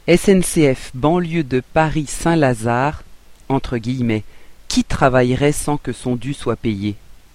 SNCF banlieue de Paris Saint-Lazare, entre guillemets, qui travaillerait sans que son dû soit payé?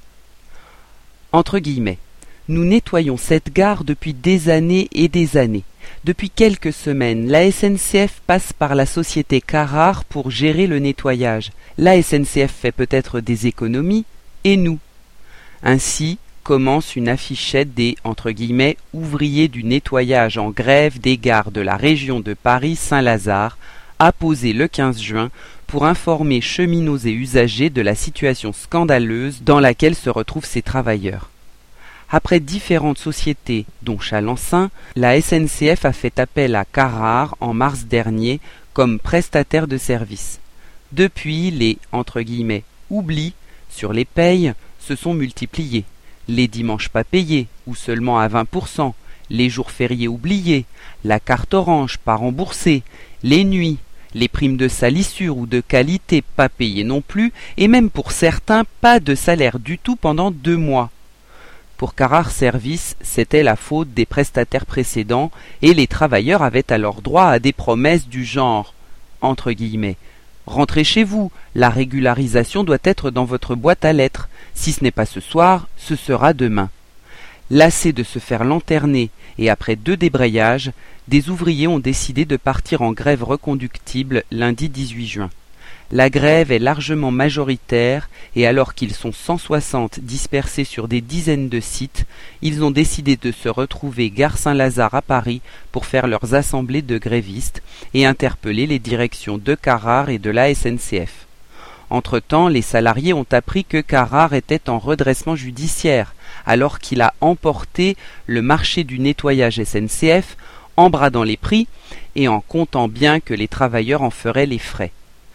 Entre guillemets, nous nettoyons cette gare depuis des années et des années. Depuis quelques semaines, la SNCF passe par la société Carrare pour gérer le nettoyage. La SNCF fait peut-être des économies, et nous? Ainsi commence une affichette des entre guillemets, ouvriers du nettoyage en grève des gares de la région de Paris-Saint-Lazare, apposée le 15 juin pour informer cheminots et usagers de la situation scandaleuse dans laquelle se retrouvent ces travailleurs. Après différentes sociétés, dont Chalençon, la SNCF a fait appel à Carrare en mars dernier comme prestataire de service. Depuis, les entre guillemets, oublis sur les payes se sont multipliés. Les dimanches pas payés, ou seulement à 20%, les jours fériés oubliés, la carte orange pas remboursée, les nuits, les primes de salissure ou de qualité pas payées non plus, et même pour certains pas de salaire du tout pendant 2 mois. Pour Carrare Service, c'était la faute des prestataires précédents, et les travailleurs avaient alors droit à des promesses du genre, entre guillemets, rentrez chez vous, la régularisation doit être dans votre boîte à lettres. Si ce n'est pas ce soir, ce sera demain. Lassés de se faire lanterner et après 2 débrayages, des ouvriers ont décidé de partir en grève reconductible lundi 18 juin. La grève est largement majoritaire et alors qu'ils sont 160 dispersés sur des dizaines de sites, ils ont décidé de se retrouver gare Saint-Lazare à Paris pour faire leurs assemblées de grévistes et interpeller les directions de Carrare et de la SNCF. Entre-temps, les salariés ont appris que Carrare était en redressement judiciaire, alors qu'il a emporté le marché du nettoyage SNCF en bradant les prix et en comptant bien que les travailleurs en feraient les frais.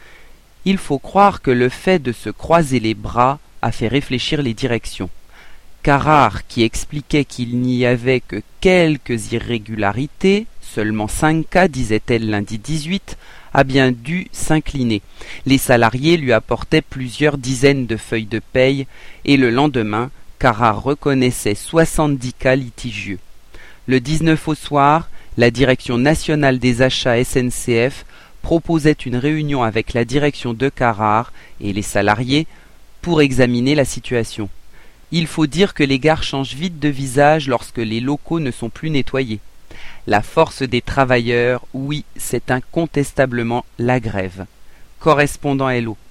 Il faut croire que le fait de se croiser les bras a fait réfléchir les directions. Carrare, qui expliquait qu'il n'y avait que quelques irrégularités, seulement 5 cas, disait-elle lundi 18, a bien dû s'incliner. Les salariés lui apportaient plusieurs dizaines de feuilles de paye et le lendemain, Carrare reconnaissait 70 cas litigieux. Le 19 au soir, la direction nationale des achats SNCF proposait une réunion avec la direction de Carrare et les salariés pour examiner la situation. Il faut dire que les gares changent vite de visage lorsque les locaux ne sont plus nettoyés. La force des travailleurs, oui, c'est incontestablement la grève. Correspondant Hello.